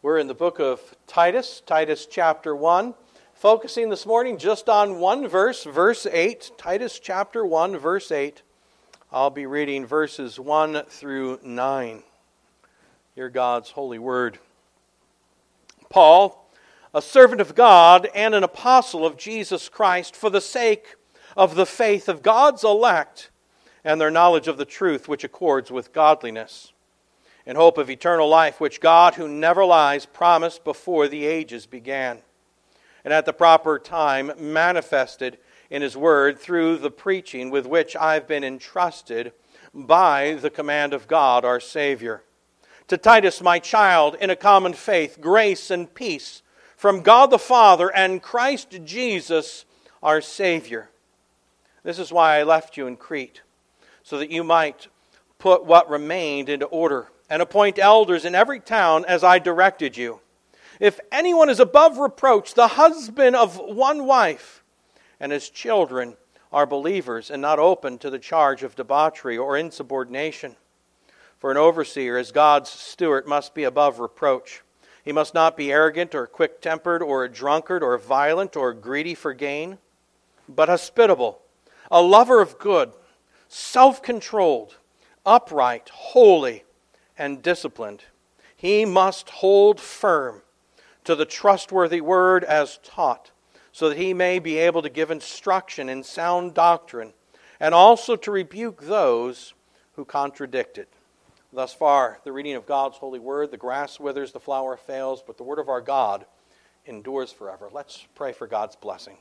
We're in the book of Titus, Titus chapter 1, focusing this morning just on one verse, verse 8. Titus chapter 1, verse 8. I'll be reading verses 1 through 9. Hear God's holy word. Paul, a servant of God and an apostle of Jesus Christ, for the sake of the faith of God's elect and their knowledge of the truth which accords with godliness, in hope of eternal life, which God, who never lies, promised before the ages began, and at the proper time manifested in His word through the preaching with which I've been entrusted by the command of God our Savior. To Titus, my child, in a common faith, grace and peace from God the Father and Christ Jesus our Savior. This is why I left you in Crete, so that you might put what remained into order, and appoint elders in every town as I directed you. If anyone is above reproach, the husband of one wife, and his children are believers and not open to the charge of debauchery or insubordination. For an overseer, as God's steward, must be above reproach. He must not be arrogant or quick-tempered or a drunkard or violent or greedy for gain, but hospitable, a lover of good, self-controlled, upright, holy, and disciplined. He must hold firm to the trustworthy word as taught, so that he may be able to give instruction in sound doctrine, and also to rebuke those who contradict it. Thus far, the reading of God's holy word. The grass withers, the flower fails, but the word of our God endures forever. Let's pray for God's blessing.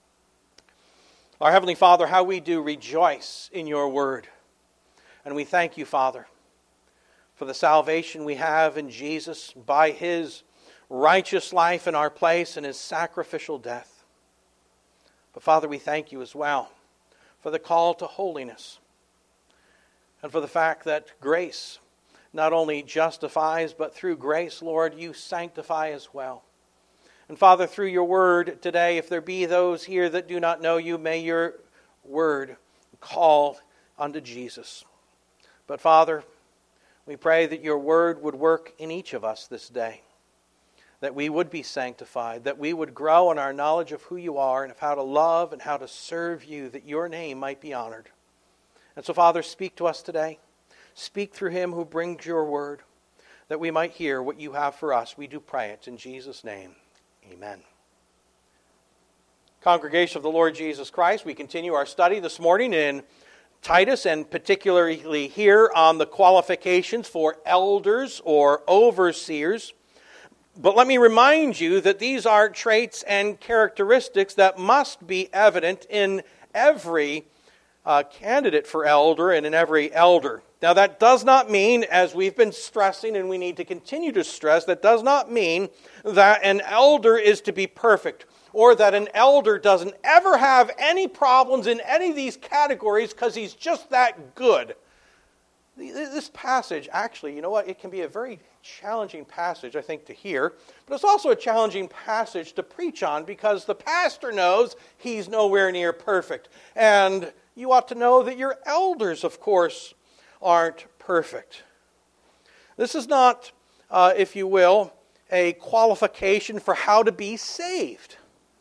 Our Heavenly Father, how we do rejoice in your word. And we thank you, Father, for the salvation we have in Jesus by His righteous life in our place and His sacrificial death. But Father, we thank you as well for the call to holiness and for the fact that grace not only justifies, but through grace, Lord, you sanctify as well. And Father, through your word today, if there be those here that do not know you, may your word call unto Jesus. But Father, we pray that your word would work in each of us this day, that we would be sanctified, that we would grow in our knowledge of who you are and of how to love and how to serve you, that your name might be honored. And so, Father, speak to us today. Speak through him who brings your word, that we might hear what you have for us. We do pray it in Jesus' name. Amen. Congregation of the Lord Jesus Christ, we continue our study this morning in Titus, and particularly here on the qualifications for elders or overseers. But let me remind you that these are traits and characteristics that must be evident in every candidate for elder and in every elder. Now that does not mean, as we've been stressing and we need to continue to stress, that does not mean that an elder is to be perfect, or that an elder doesn't ever have any problems in any of these categories because he's just that good. This passage, actually, you know what? It can be a very challenging passage, I think, to hear. But it's also a challenging passage to preach on because the pastor knows he's nowhere near perfect. And you ought to know that your elders, of course, aren't perfect. This is not, if you will, a qualification for how to be saved.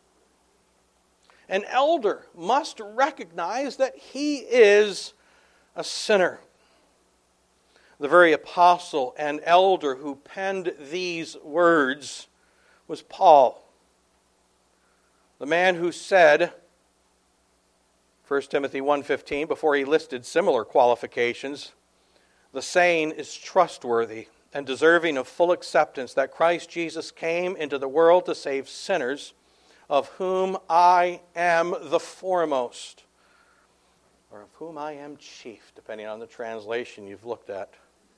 An elder must recognize that he is a sinner. The very apostle and elder who penned these words was Paul, the man who said, 1 Timothy 1:15, before he listed similar qualifications, the saying is trustworthy and deserving of full acceptance that Christ Jesus came into the world to save sinners, of whom I am the foremost, or of whom I am chief, depending on the translation you've looked at.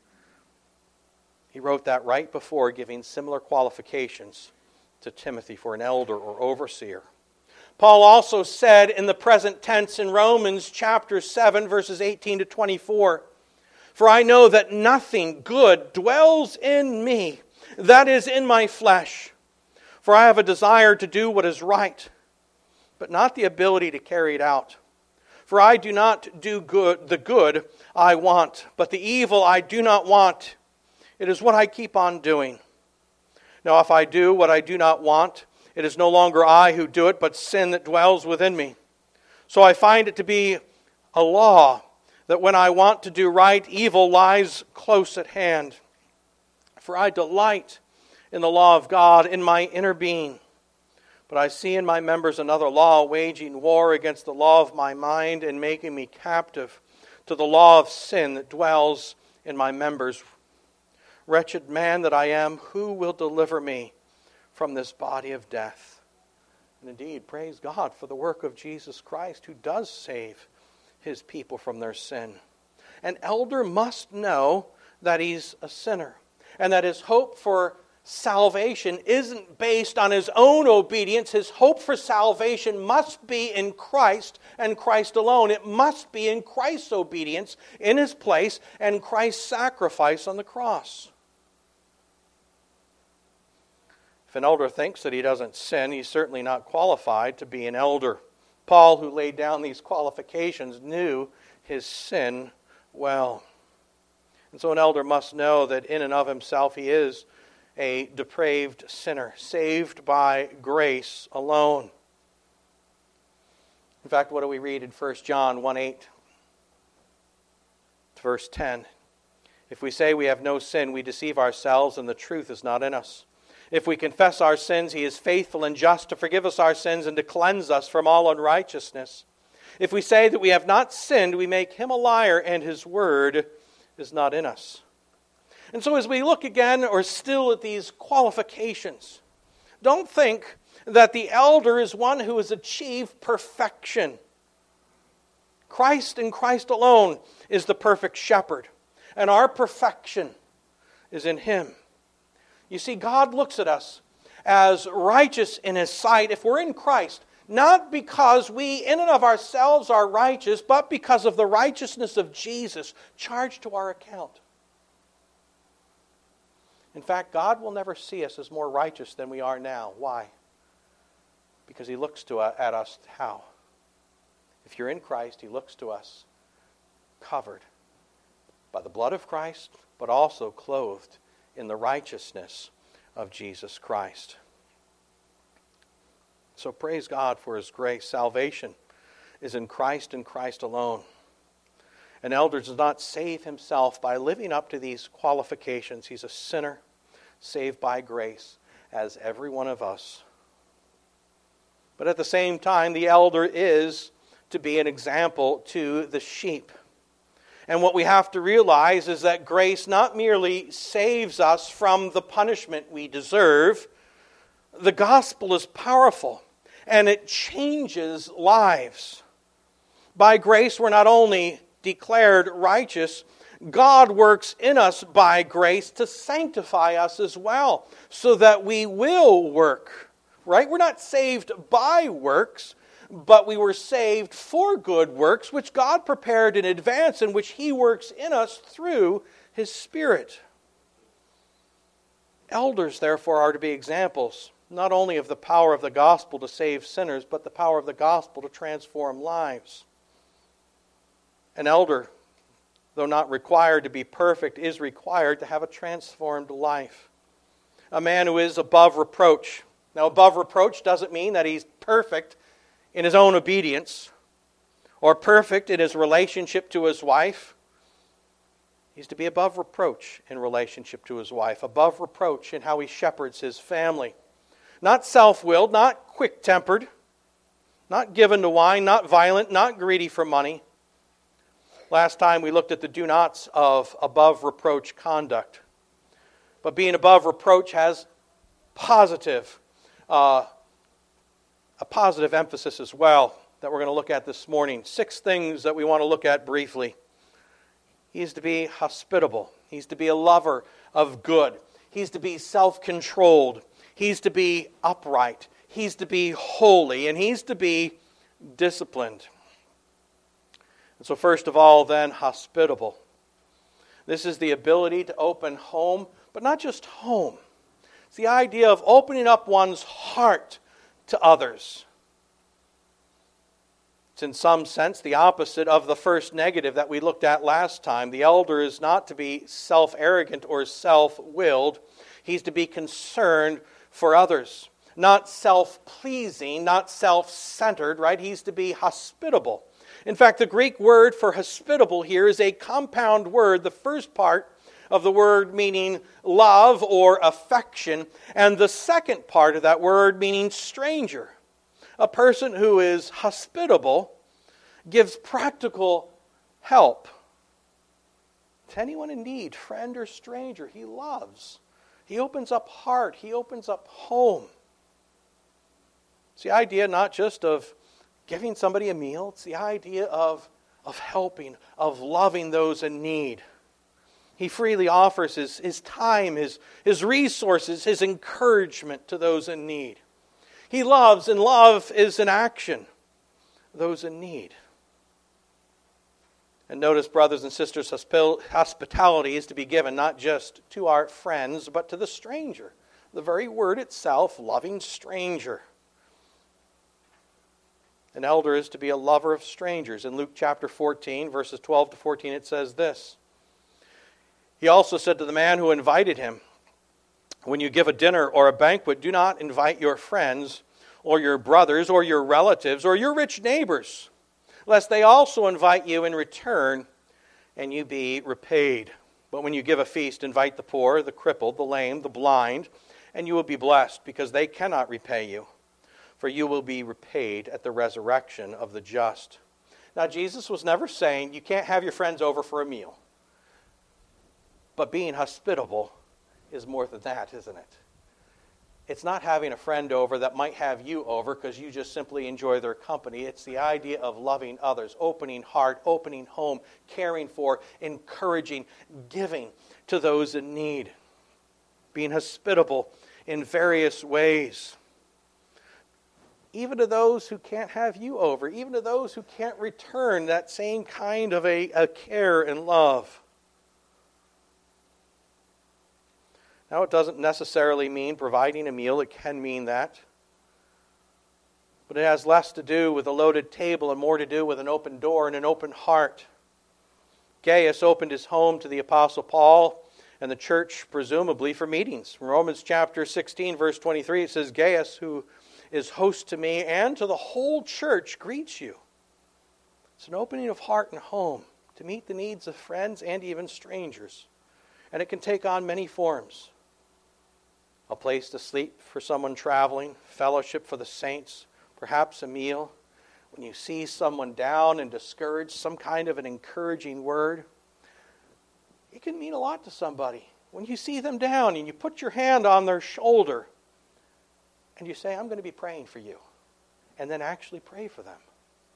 He wrote that right before giving similar qualifications to Timothy for an elder or overseer. Paul also said in the present tense in Romans chapter 7, verses 18 to 24, "For I know that nothing good dwells in me, that is in my flesh. For I have a desire to do what is right, but not the ability to carry it out. For I do not do the good I want, but the evil I do not want. It is what I keep on doing. Now if I do what I do not want, it is no longer I who do it, but sin that dwells within me. So I find it to be a law that when I want to do right, evil lies close at hand. For I delight in the law of God in my inner being. But I see in my members another law, waging war against the law of my mind and making me captive to the law of sin that dwells in my members. Wretched man that I am, who will deliver me from this body of death? And indeed, praise God for the work of Jesus Christ, who does save His people from their sin. An elder must know that he's a sinner, and that his hope for salvation isn't based on his own obedience. His hope for salvation must be in Christ and Christ alone. It must be in Christ's obedience in His place and Christ's sacrifice on the cross. If an elder thinks that he doesn't sin, he's certainly not qualified to be an elder. Paul, who laid down these qualifications, knew his sin well. And so an elder must know that in and of himself he is a depraved sinner, saved by grace alone. In fact, what do we read in 1 John 1:8 to verse 10? If we say we have no sin, we deceive ourselves, and the truth is not in us. If we confess our sins, He is faithful and just to forgive us our sins and to cleanse us from all unrighteousness. If we say that we have not sinned, we make Him a liar, and His word is not in us. And so as we look again, or still at these qualifications, don't think that the elder is one who has achieved perfection. Christ and Christ alone is the perfect shepherd, and our perfection is in Him. You see, God looks at us as righteous in His sight if we're in Christ, not because we in and of ourselves are righteous, but because of the righteousness of Jesus charged to our account. In fact, God will never see us as more righteous than we are now. Why? Because He looks at us how? If you're in Christ, He looks to us covered by the blood of Christ, but also clothed in the righteousness of Jesus Christ. So praise God for His grace. Salvation is in Christ and Christ alone. An elder does not save himself by living up to these qualifications. He's a sinner saved by grace, as every one of us. But at the same time, the elder is to be an example to the sheep. And what we have to realize is that grace not merely saves us from the punishment we deserve. The gospel is powerful, and it changes lives. By grace, we're not only declared righteous, God works in us by grace to sanctify us as well, so that we will work. Right? We're not saved by works, but we were saved for good works, which God prepared in advance, and which He works in us through His Spirit. Elders, therefore, are to be examples, not only of the power of the gospel to save sinners, but the power of the gospel to transform lives. An elder, though not required to be perfect, is required to have a transformed life. A man who is above reproach. Now, above reproach doesn't mean that he's perfect in his own obedience or perfect in his relationship to his wife. He's to be above reproach in relationship to his wife, above reproach in how he shepherds his family. Not self-willed, not quick-tempered, not given to wine, not violent, not greedy for money. Last time we looked at the do-nots of above reproach conduct. But being above reproach has a positive emphasis as well that we're going to look at this morning. 6 things that we want to look at briefly. He's to be hospitable. He's to be a lover of good. He's to be self-controlled. He's to be upright. He's to be holy. And he's to be disciplined. And so first of all, then, hospitable. This is the ability to open home, but not just home. It's the idea of opening up one's heart to others. It's in some sense the opposite of the first negative that we looked at last time. The elder is not to be self-arrogant or self-willed. He's to be concerned for others. Not self-pleasing, not self-centered, right? He's to be hospitable. In fact, the Greek word for hospitable here is a compound word. The first part of the word meaning love or affection, and the second part of that word meaning stranger. A person who is hospitable gives practical help to anyone in need, friend or stranger. He loves. He opens up heart. He opens up home. It's the idea not just of giving somebody a meal. It's the idea of helping, of loving those in need. He freely offers his time, his resources, his encouragement to those in need. He loves, and love is an action, those in need. And notice, brothers and sisters, hospitality is to be given not just to our friends, but to the stranger. The very word itself, loving stranger. An elder is to be a lover of strangers. In Luke chapter 14, verses 12 to 14, it says this. He also said to the man who invited him, when you give a dinner or a banquet, do not invite your friends or your brothers or your relatives or your rich neighbors, lest they also invite you in return and you be repaid. But when you give a feast, invite the poor, the crippled, the lame, the blind, and you will be blessed, because they cannot repay you, for you will be repaid at the resurrection of the just. Now, Jesus was never saying you can't have your friends over for a meal. But being hospitable is more than that, isn't it? It's not having a friend over that might have you over because you just simply enjoy their company. It's the idea of loving others, opening heart, opening home, caring for, encouraging, giving to those in need. Being hospitable in various ways. Even to those who can't have you over, even to those who can't return that same kind of a care and love. Now, it doesn't necessarily mean providing a meal. It can mean that. But it has less to do with a loaded table and more to do with an open door and an open heart. Gaius opened his home to the Apostle Paul and the church, presumably, for meetings. From Romans chapter 16, verse 23, it says, Gaius, who is host to me and to the whole church, greets you. It's an opening of heart and home to meet the needs of friends and even strangers. And it can take on many forms. A place to sleep for someone traveling, fellowship for the saints, perhaps a meal. When you see someone down and discouraged, some kind of an encouraging word. It can mean a lot to somebody. When you see them down and you put your hand on their shoulder and you say, I'm going to be praying for you. And then actually pray for them.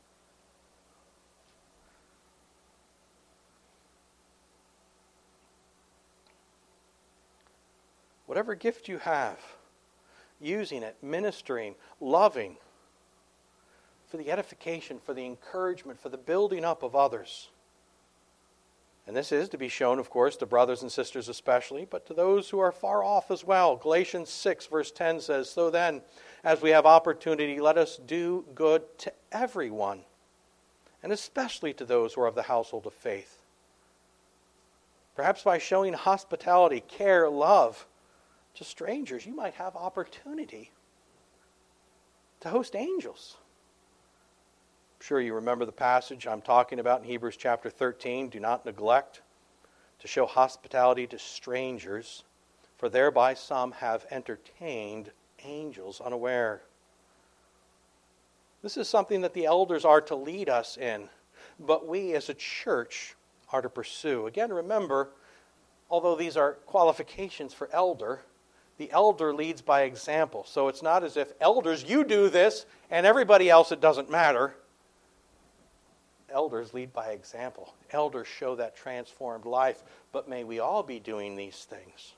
Whatever gift you have, using it, ministering, loving, for the edification, for the encouragement, for the building up of others. And this is to be shown, of course, to brothers and sisters especially, but to those who are far off as well. Galatians 6, verse 10 says, So then, as we have opportunity, let us do good to everyone, and especially to those who are of the household of faith. Perhaps by showing hospitality, care, love, to strangers, you might have opportunity to host angels. I'm sure you remember the passage I'm talking about in Hebrews chapter 13. Do not neglect to show hospitality to strangers, for thereby some have entertained angels unaware. This is something that the elders are to lead us in, but we as a church are to pursue. Again, remember, although these are qualifications for elder, the elder leads by example. So it's not as if, elders, you do this, and everybody else, it doesn't matter. Elders lead by example. Elders show that transformed life. But may we all be doing these things.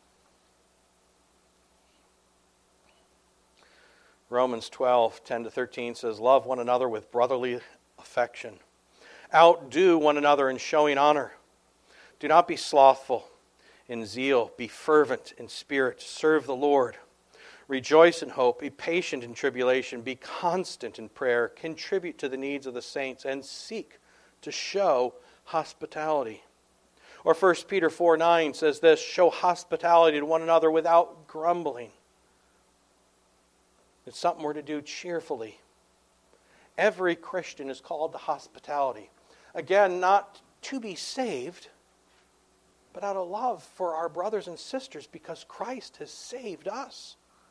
Romans 12, 10 to 13 says, Love one another with brotherly affection. Outdo one another in showing honor. Do not be slothful in zeal, be fervent in spirit, serve the Lord. Rejoice in hope, be patient in tribulation, be constant in prayer, contribute to the needs of the saints, and seek to show hospitality. Or 1 Peter 4:9 says this, show hospitality to one another without grumbling. It's something we're to do cheerfully. Every Christian is called to hospitality. Again, not to be saved, but out of love for our brothers and sisters because Christ has saved us.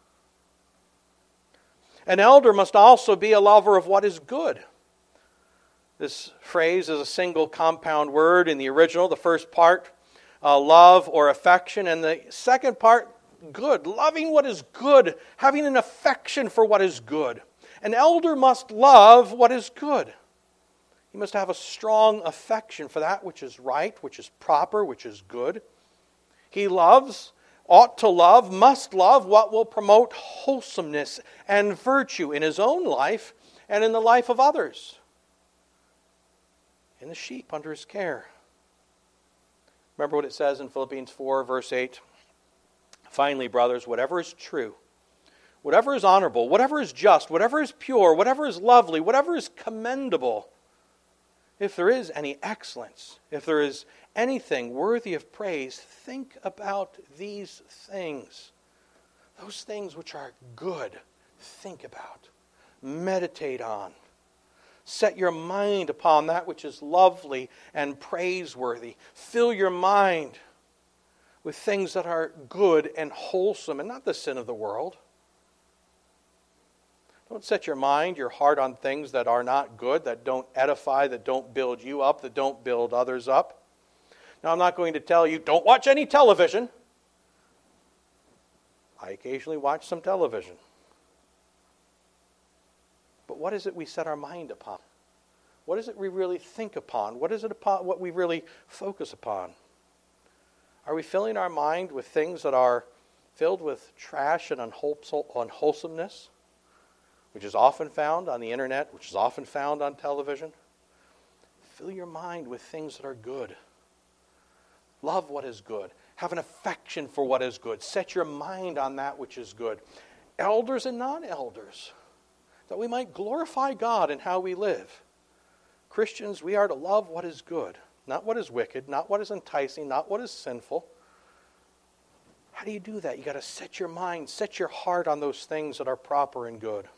An elder must also be a lover of what is good. This phrase is a single compound word in the original. The first part, love or affection, and the second part, good. Loving what is good, having an affection for what is good. An elder must love what is good. He must have a strong affection for that which is right, which is proper, which is good. He loves, ought to love, must love what will promote wholesomeness and virtue in his own life and in the life of others. In the sheep under his care. Remember what it says in Philippians 4, verse 8. Finally, brothers, whatever is true, whatever is honorable, whatever is just, whatever is pure, whatever is lovely, whatever is commendable, if there is any excellence, if there is anything worthy of praise, think about these things. Those things which are good, think about, meditate on. Set your mind upon that which is lovely and praiseworthy. Fill your mind with things that are good and wholesome and not the sin of the world. Don't set your mind, your heart on things that are not good, that don't edify, that don't build you up, that don't build others up. Now, I'm not going to tell you, don't watch any television. I occasionally watch some television. But what is it we set our mind upon? What is it we really think upon? What is it upon what we really focus upon? Are we filling our mind with things that are filled with trash and unwholesomeness, which is often found on the internet, which is often found on television? Fill your mind with things that are good. Love what is good. Have an affection for what is good. Set your mind on that which is good. Elders and non-elders, that we might glorify God in how we live. Christians, we are to love what is good, not what is wicked, not what is enticing, not what is sinful. How do you do that? You've got to set your mind, set your heart on those things that are proper and good.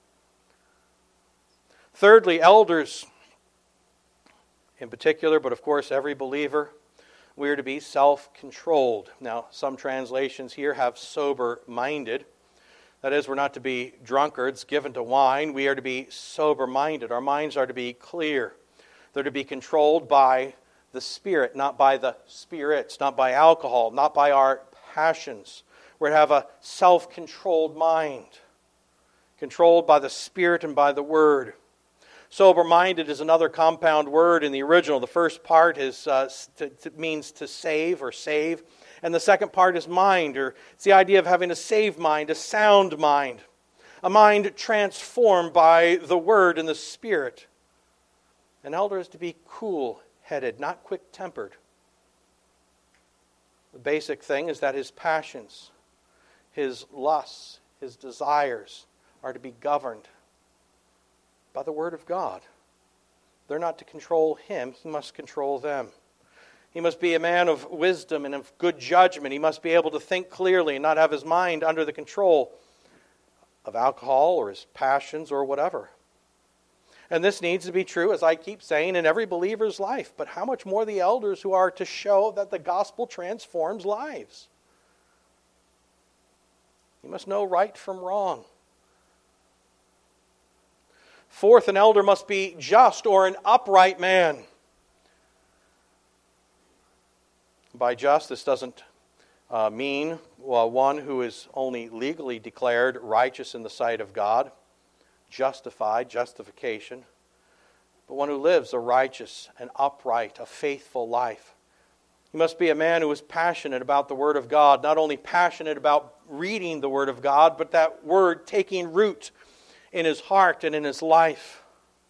Thirdly, elders in particular, but of course every believer, we are to be self-controlled. Now, some translations here have sober-minded. That is, we're not to be drunkards given to wine. We are to be sober-minded. Our minds are to be clear. They're to be controlled by the Spirit, not by the spirits, not by alcohol, not by our passions. We're to have a self-controlled mind, controlled by the Spirit and by the Word. Sober-minded is another compound word in the original. The first part is means to save or save. And the second part is mind, or it's the idea of having a saved mind, a sound mind. A mind transformed by the Word and the Spirit. An elder is to be cool-headed, not quick-tempered. The basic thing is that his passions, his lusts, his desires are to be governed by the Word of God. They're not to control him, he must control them. He must be a man of wisdom and of good judgment. He must be able to think clearly and not have his mind under the control of alcohol or his passions or whatever. And this needs to be true, as I keep saying, in every believer's life. But how much more the elders who are to show that the gospel transforms lives? You must know right from wrong. Fourth, an elder must be just or an upright man. By just, this doesn't mean one who is only legally declared righteous in the sight of God, justified, justification, but one who lives a righteous and upright, a faithful life. He must be a man who is passionate about the Word of God, not only passionate about reading the Word of God, but that Word taking root in his heart and in his life.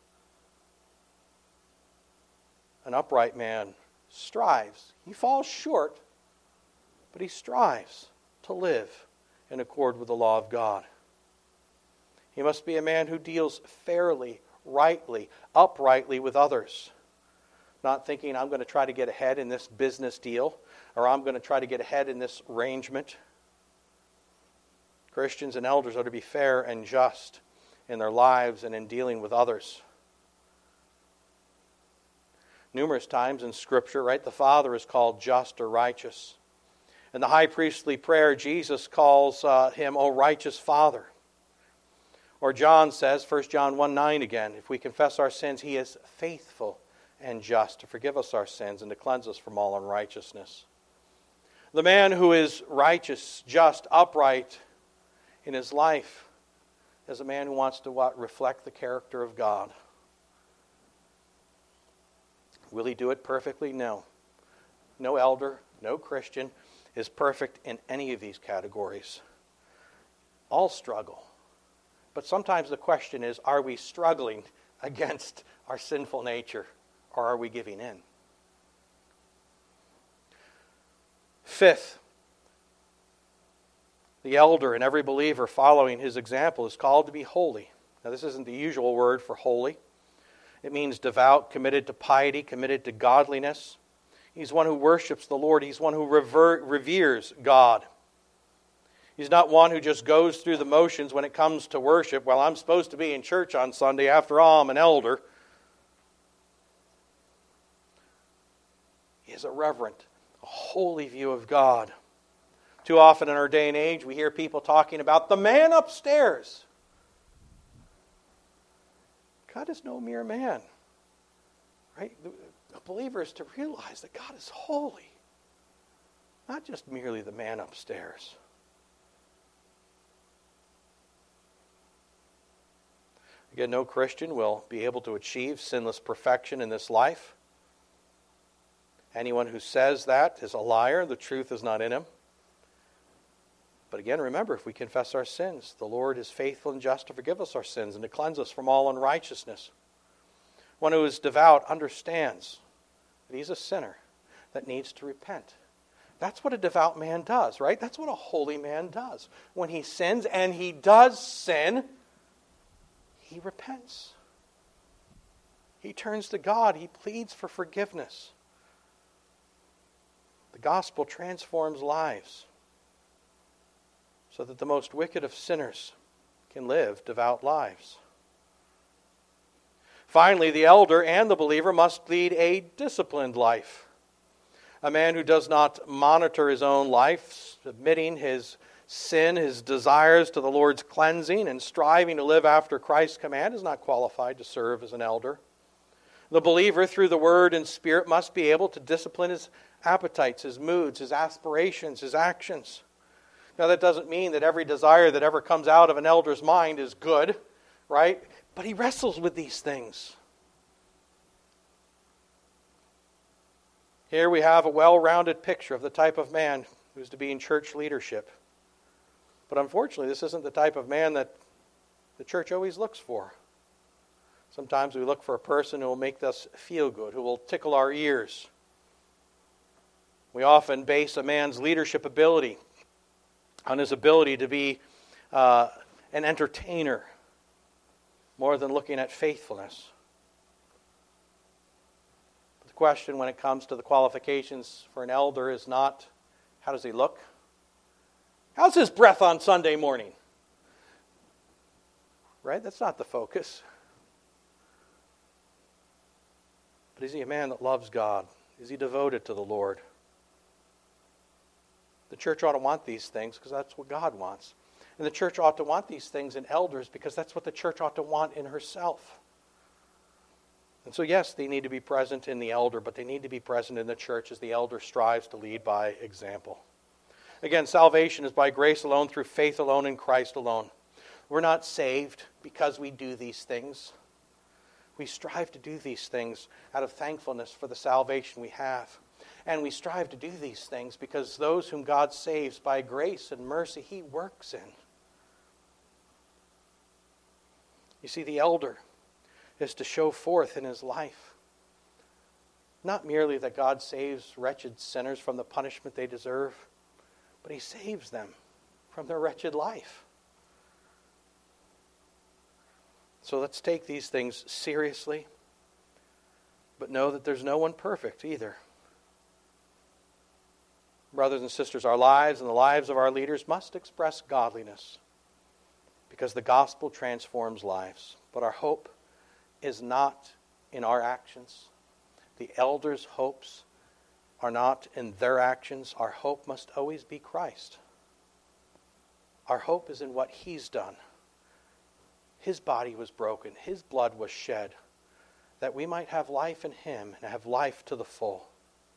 An upright man strives. He falls short, but he strives to live in accord with the law of God. He must be a man who deals fairly, rightly, uprightly with others, not thinking, I'm going to try to get ahead in this business deal, or I'm going to try to get ahead in this arrangement. Christians and elders are to be fair and just in their lives and in dealing with others. Numerous times in Scripture, right, the Father is called just or righteous. In the high priestly prayer, Jesus calls him, O righteous Father. Or John says, 1 John 1:9 again, if we confess our sins, He is faithful and just to forgive us our sins and to cleanse us from all unrighteousness. The man who is righteous, just, upright in his life is a man who wants to reflect the character of God. Will he do it perfectly? No. No elder, no Christian is perfect in any of these categories. All struggle. But sometimes the question is, are we struggling against our sinful nature, or are we giving in? Fifth, the elder and every believer following his example is called to be holy. Now, this isn't the usual word for holy. It means devout, committed to piety, committed to godliness. He's one who worships the Lord. He's one who reveres God. He's not one who just goes through the motions when it comes to worship. Well, I'm supposed to be in church on Sunday. After all, I'm an elder. He has a reverent, a holy view of God. Too often in our day and age, we hear people talking about the man upstairs. God is no mere man. Right? A believer is to realize that God is holy. Not just merely the man upstairs. Again, no Christian will be able to achieve sinless perfection in this life. Anyone who says that is a liar. The truth is not in him. But again, remember, if we confess our sins, the Lord is faithful and just to forgive us our sins and to cleanse us from all unrighteousness. One who is devout understands that he's a sinner that needs to repent. That's what a devout man does, right? That's what a holy man does. When he sins, and he does sin, he repents. He turns to God. He pleads for forgiveness. The gospel transforms lives so that the most wicked of sinners can live devout lives. Finally, the elder and the believer must lead a disciplined life. A man who does not monitor his own life, submitting his sin, his desires to the Lord's cleansing, and striving to live after Christ's command is not qualified to serve as an elder. The believer, through the Word and Spirit, must be able to discipline his appetites, his moods, his aspirations, his actions. Now, that doesn't mean that every desire that ever comes out of an elder's mind is good, right? But he wrestles with these things. Here we have a well-rounded picture of the type of man who's to be in church leadership. But unfortunately, this isn't the type of man that the church always looks for. Sometimes we look for a person who will make us feel good, who will tickle our ears. We often base a man's leadership ability on his ability to be an entertainer more than looking at faithfulness. But the question when it comes to the qualifications for an elder is not, how does he look? How's his breath on Sunday morning? Right? That's not the focus. But is he a man that loves God? Is he devoted to the Lord? The church ought to want these things because that's what God wants. And the church ought to want these things in elders because that's what the church ought to want in herself. And so yes, they need to be present in the elder, but they need to be present in the church as the elder strives to lead by example. Again, salvation is by grace alone, through faith alone, in Christ alone. We're not saved because we do these things. We strive to do these things out of thankfulness for the salvation we have. And we strive to do these things because those whom God saves by grace and mercy, He works in. You see, the elder is to show forth in his life not merely that God saves wretched sinners from the punishment they deserve, but He saves them from their wretched life. So let's take these things seriously. But know that there's no one perfect either. Brothers and sisters, our lives and the lives of our leaders must express godliness, because the gospel transforms lives. But our hope is not in our actions. The elders' hopes are not in their actions. Our hope must always be Christ. Our hope is in what He's done. His body was broken. His blood was shed, that we might have life in Him and have life to the full.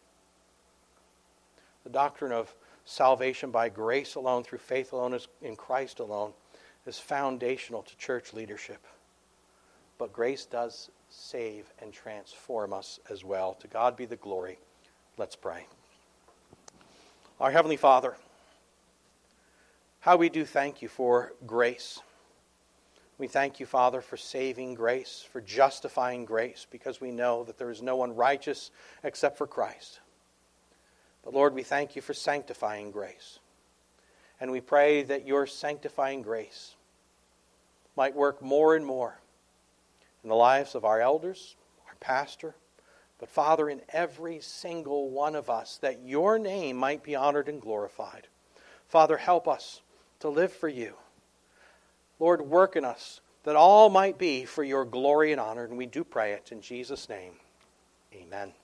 The doctrine of salvation by grace alone, through faith alone, in Christ alone, is foundational to church leadership. But grace does save and transform us as well. To God be the glory. Let's pray. Our Heavenly Father, how we do thank You for grace. We thank You, Father, for saving grace, for justifying grace, because we know that there is no one righteous except for Christ. But Lord, we thank You for sanctifying grace. And we pray that Your sanctifying grace might work more and more in the lives of our elders, our pastor, but Father, in every single one of us, that Your name might be honored and glorified. Father, help us to live for You. Lord, work in us that all might be for Your glory and honor, and we do pray it in Jesus' name. Amen.